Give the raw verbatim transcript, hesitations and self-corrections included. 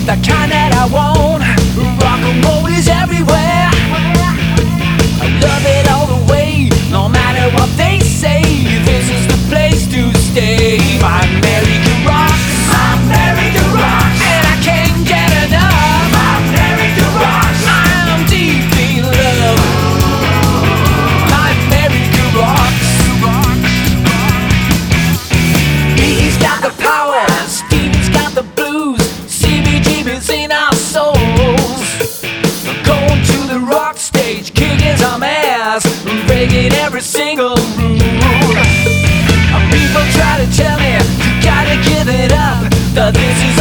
the kind that I want. Rock and roll is everywhere. I love it all the way, no matter what they say. This is the place to stay. My America rocks, my America rocks, and I can't get enough. My America rocks, I'm deep in love. My America rocks. He's got the power, Stevie's got the blues, C B G B's in our souls. Going to the rock stage, kicking some ass, breaking every single rule. People try to tell me you gotta give it up, that this is